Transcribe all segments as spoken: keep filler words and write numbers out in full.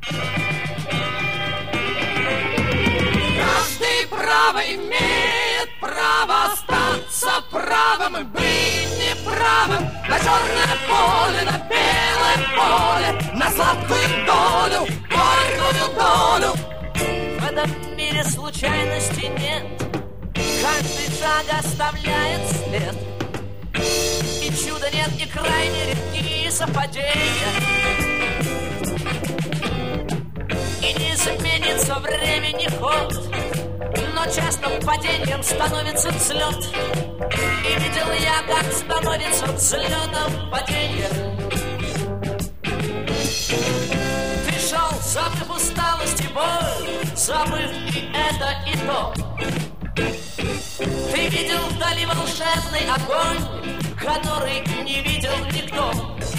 Каждый право имеет право остаться правым и быть неправым. На черное поле, на белое поле, на сладкую долю, горькую долю. В этом мире случайности нет, каждый шаг оставляет след. И чуда нет, и крайне редкие совпадения. И не изменится времени ход, но частым падением становится взлет. И видел я, как становится взлетом падение. Ты шел, забыв усталость и боль, забыв и это, и то. Ты видел вдали волшебный огонь, который не видел никто.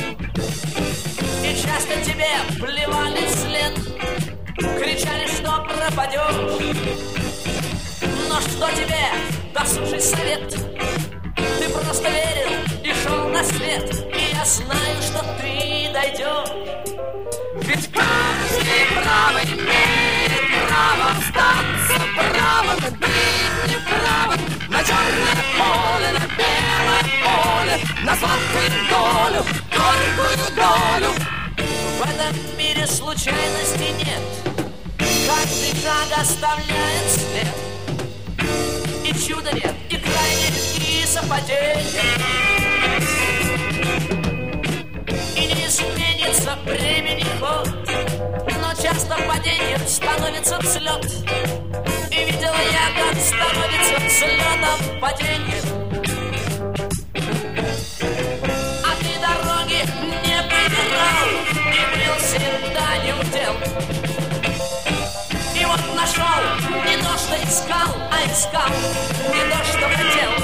И часто тебе плевали вслед, кричали, что пропадешь. Но что тебе досужий совет? Ты просто верил и шел на свет, и я знаю, что ты дойдешь. Ведь каждый право имеет право остаться правым и быть неправым. На черное поле, на белое поле, на сладкую долю, горькую долю. В этом мире случайности нет, каждый шаг оставляет след. И чуда нет, и крайне редкие совпадения. И не изменится времени ход, но часто падением становится взлет. И видел я, как становится взлетом падение. А ты дороги не выбирал, и был всегда не удел. И вот нашел не то, что искал, а искал не то, что хотел.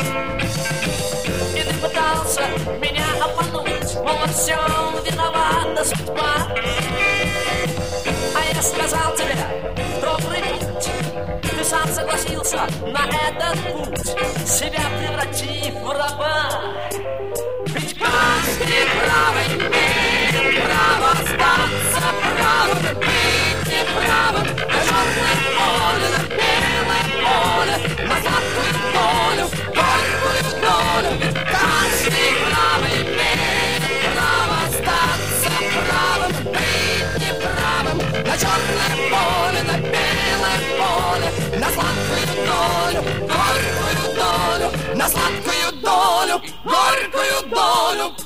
И ты пытался меня обмануть, мол, во всем виновата судьба. А я сказал тебе в добрый путь, ты сам согласился на этот путь, себя превратив в раба. Ведь каждый право имеет право остаться правым и быть неправым. На черное поле, на белое поле, на сладкую долю, горькую долю. Ведь каждый право имеет право остаться правым и быть неправым. На черное поле, на белое поле, на сладкую долю, горькую долю, на сладкую долю, горькую долю.